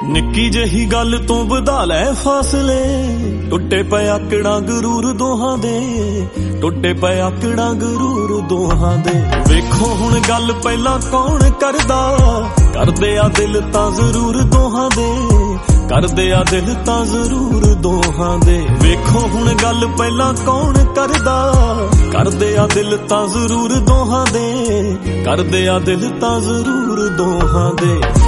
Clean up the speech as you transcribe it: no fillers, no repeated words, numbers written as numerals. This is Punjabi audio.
ਨਿੱਕੀ ਜਿਹੀ ਗੱਲ ਤੋਂ ਵਧਾ ਲੈ ਫਾਸਲੇ, ਟੁੱਟੇ ਪਏ ਆਕੜਾਂ ਗਰੂਰ ਦੋਹਾਂ ਦੇ, ਟੁੱਟੇ ਪਏ ਆਕੜਾਂ ਗਰੂਰ ਦੋਹਾਂ ਦੇ। ਵੇਖੋ ਹੁਣ ਗੱਲ ਪਹਿਲਾਂ ਕੌਣ ਕਰਦਾ, ਕਰਦੇ ਆ ਦਿਲ ਤਾਂ ਜ਼ਰੂਰ ਦੋਹਾਂ ਦੇ, ਕਰਦੇ ਆ ਦਿਲ ਤਾਂ ਜ਼ਰੂਰ ਦੋਹਾਂ ਦੇ। ਵੇਖੋ ਹੁਣ ਗੱਲ ਪਹਿਲਾਂ ਕੌਣ ਕਰਦਾ, ਕਰਦੇ ਆ ਦਿਲ ਤਾਂ ਜ਼ਰੂਰ ਦੋਹਾਂ ਦੇ, ਕਰਦੇ ਆ ਦਿਲ ਤਾਂ ਜ਼ਰੂਰ ਦੋਹਾਂ ਦੇ।